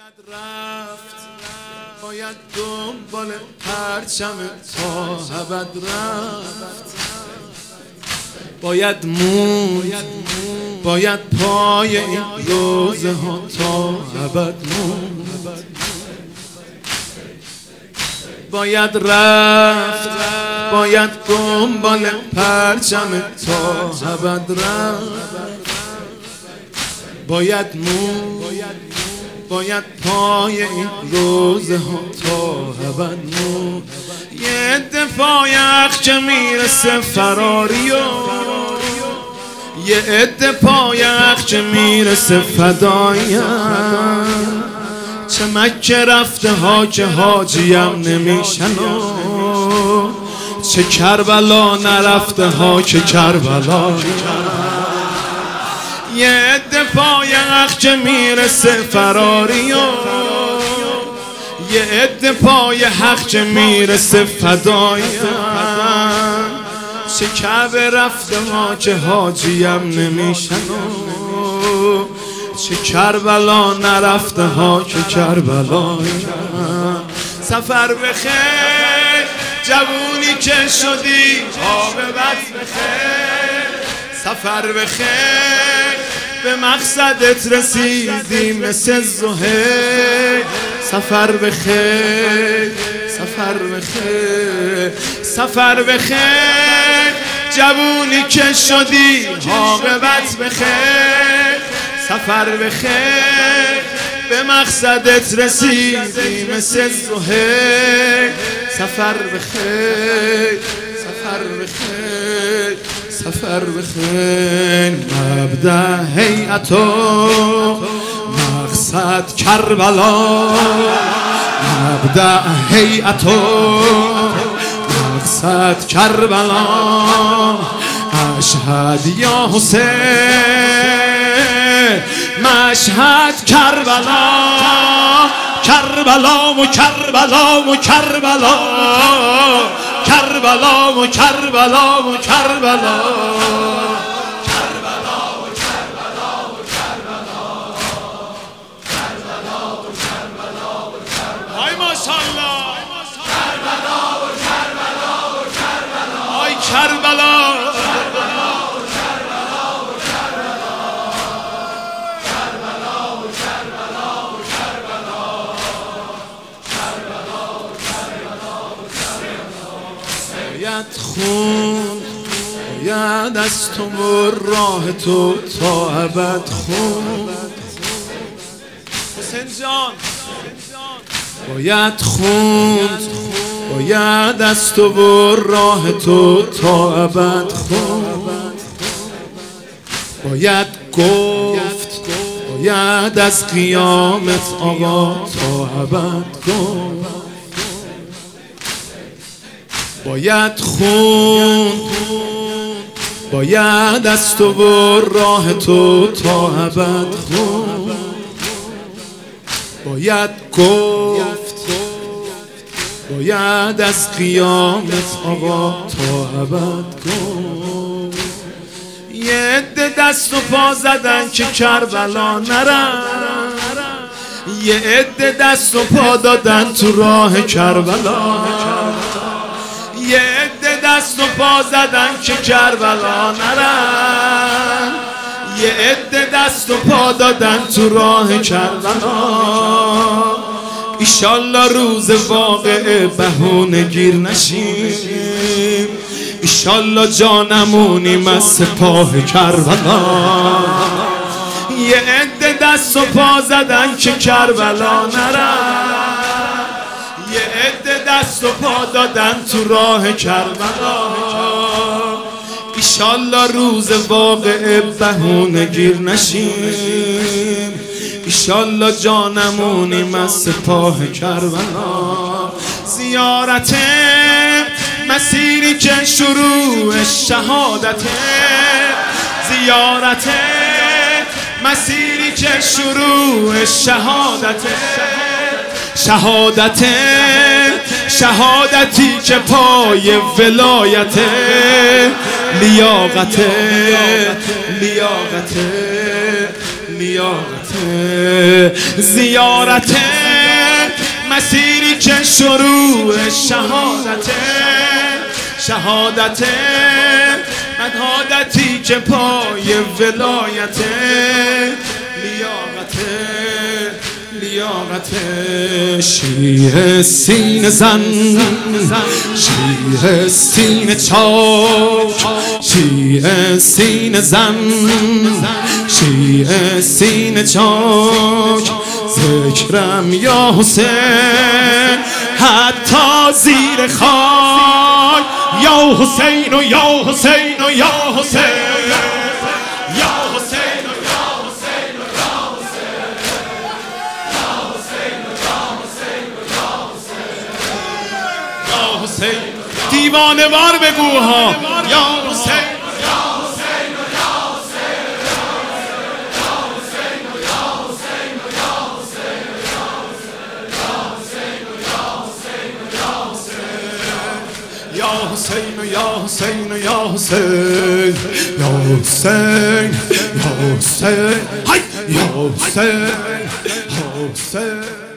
باید دنبال پرچم تا ابد رفت، باید موند، باید پای این روزه ها تا ابد موند، باید رفت، باید دنبال پرچم تا ابد رفت، باید موند، باید پای این روزه ها تا ابد موند. یه عده پای اخچه میرسه فراری و یه عده پای اخچه میرسه فدایم، چه مکه رفته ها که حاجیم نمیشن و چه کربلا نرفته ها که کربلا. یه عده پای اخچه میرسه فراری و یه عده پای حق چه میرسه فدایم، چه کعبه رفته ها که حاجیم نمیشن و چه کربلا نرفته ها که کربلایم. سفر بخیر جوونی که شدی عاقبت بخیر، سفر بخیر به مقصدت رسیدی مثل زهیر. سفر بخیر، سفر بخیر، سفر بخیر جوونی که شدی عاقبت بخیر، سفر بخیر به مقصدت رسیدی مثل زهیر. سفر بخیر، سفر بخیر، سفر بخیر. مبدأ هیئت و مقصد کربلا، مبدأ هیئت و مقصد کربلا. اشهد یا حسین مشهد کربلا، کربلا و کربلا و کربلا، کربلا و کربلا و کربلا، کربلا و کربلا و کربلا، کربلا و کربلا و کربلا. های ماشاءالله، کربلا و کربلا و کربلا، های کربلا، کربلا و کربلا و کربلا، کربلا و کربلا و کربلا، کربلا و کربلا و کربلا. باید خون، باید از تو و راه تو تا ابد خون. حسین جان باید خون، باید از تو و راه تو تا ابد خون. باید گفت، باید از قیامت آقا تا ابد گفت. باید خون، باید از تو و راه تو تا ابد خون. باید گفت، باید از قیامت آقا تا ابد گفت. یه عده دست و پا زدن که کربلا نرن، یه عده دست و پا دادن تو راه کربلا، یه عده دست و پا زدن که کربلا نرن، یه عده دست و پا دادن تو راه کربلا. ایشالله روز واقعه بهونه گیر نشیم، ایشالله جانمونیم از سپاه کربلا. یه عده دست و پا زدن که کربلا نرن، یه عده دست و پا دادن تو راه کربلا. ایشالله روز واقعه بهونه گیر نشیم، ایشالله جانمونیم از سپاه کربلا. زیارت مسیری که شروع شهادته، زیارت مسیری که شروع شهادته، شهادت شهادتی که پای ولایت، لیاقت لیاقت لیاقت زیارت مسیری که شروع شهادت شهادتی که پای ولایت لیاقت شیعه سینه زن شیعه سینه چاک شیعه سینه زن شیعه سینه چاک ذکرم یا حسین حتی زیر خاک یا حسین و یا حسین و یا حسین دیوانه وار بگو ها یا حسین یا حسین یا حسین یا حسین یا حسین یا حسین یا حسین یا حسین